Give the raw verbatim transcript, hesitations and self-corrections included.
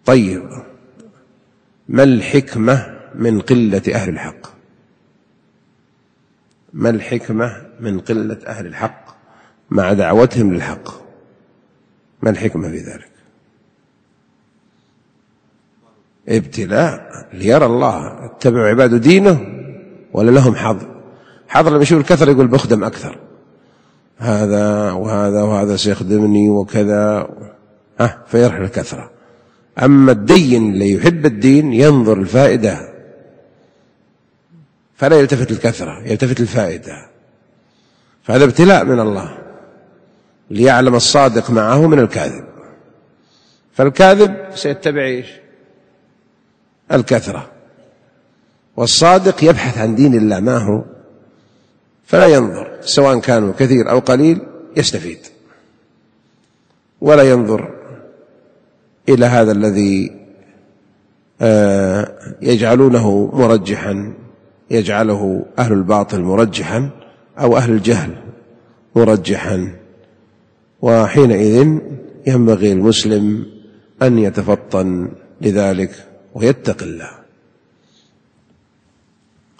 طيب، ما الحكمة من قلة أهل الحق؟ ما الحكمة من قلة أهل الحق مع دعوتهم للحق؟ ما الحكمة في ذلك؟ ابتلاء ليرى الله اتبعوا عباد دينه ولا لهم حظ. حظ لما يشوف الكثرة يقول بخدم أكثر، هذا وهذا وهذا سيخدمني وكذا، ها فيرحل الكثرة. أما الدين اللي يحب الدين ينظر الفائدة فلا يلتفت الكثرة، يلتفت الفائدة. فهذا ابتلاء من الله ليعلم الصادق معه من الكاذب. فالكاذب سيتبع إيش؟ الكثرة، والصادق يبحث عن دين الله ما هو، فلا ينظر سواء كانوا كثير أو قليل، يستفيد، ولا ينظر إلى هذا الذي يجعلونه مرجحا، يجعله أهل الباطل مرجحا أو أهل الجهل مرجحا. وحينئذ ينبغي المسلم أن يتفطن لذلك ويتقي الله.